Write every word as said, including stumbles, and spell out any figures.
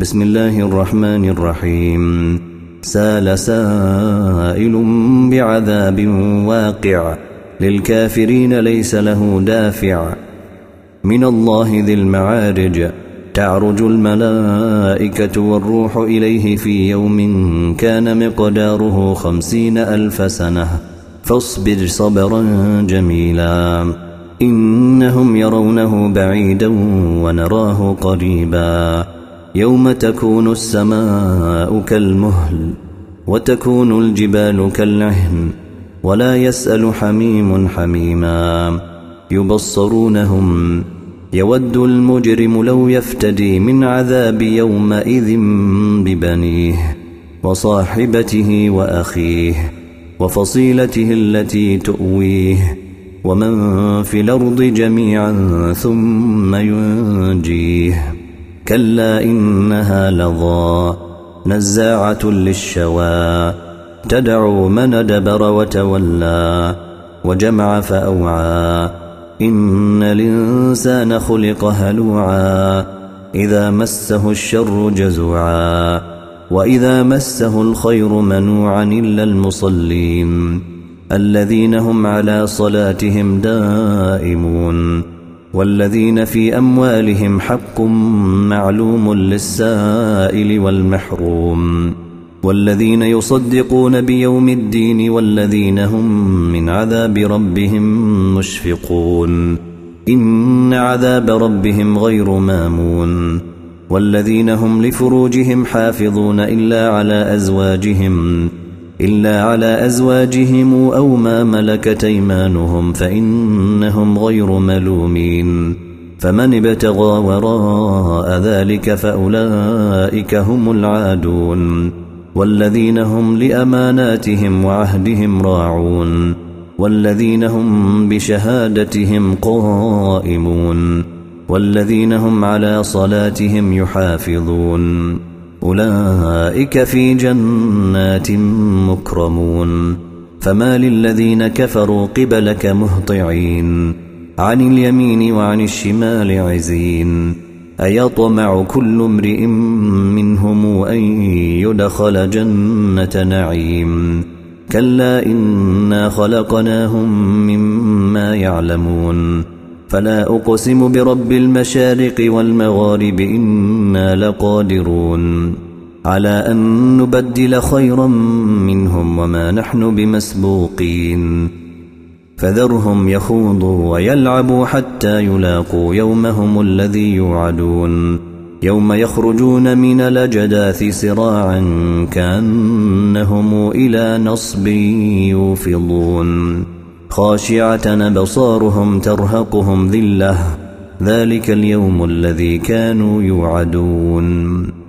بسم الله الرحمن الرحيم. سال سائل بعذاب واقع للكافرين ليس له دافع من الله ذي المعارج. تعرج الملائكة والروح إليه في يوم كان مقداره خمسين ألف سنة فاصبر صبرا جميلا إنهم يرونه بعيدا ونراه قريبا. يوم تكون السماء كالمهل وتكون الجبال كالعهن ولا يسأل حميم حميما. يبصرونهم يود المجرم لو يفتدي من عذاب يومئذ ببنيه وصاحبته وأخيه وفصيلته التي تؤويه ومن في الأرض جميعا ثم ينجيه. كلا إنها لظى نزاعة للشوى تدعو من أدبر وتولى وجمع فأوعى. إن الإنسان خلق هلوعا إذا مسه الشر جزوعا وإذا مسه الخير منوعا إلا المصلين الذين هم على صلاتهم دائمون والذين في أموالهم حق معلوم للسائل والمحروم والذين يصدقون بيوم الدين والذين هم من عذاب ربهم مشفقون. إن عذاب ربهم غير مامون. والذين هم لفروجهم حافظون إلا على أزواجهم إلا على أزواجهم أو ما ملكت أيمانهم فإنهم غير ملومين. فمن ابتغى وراء ذلك فأولئك هم العادون. والذين هم لأماناتهم وعهدهم راعون والذين هم بشهادتهم قائمون والذين هم على صلاتهم يحافظون. أولئك في جنات مكرمون. فما للذين كفروا قبلك مهطعين عن اليمين وعن الشمال عزين. أيطمع كل امرئ منهم أن يدخل جنة نعيم. كلا إنا خلقناهم مما يعلمون. فلا أقسم برب المشارق والمغارب إنا لقادرون على أن نبدل خيرا منهم وما نحن بمسبوقين. فذرهم يخوضوا ويلعبوا حتى يلاقوا يومهم الذي يوعدون. يوم يخرجون من الأجداث سراعا كأنهم إلى نصب يوفضون. خاشعة أبصارهم ترهقهم ذلة ذلك اليوم الذي كانوا يوعدون.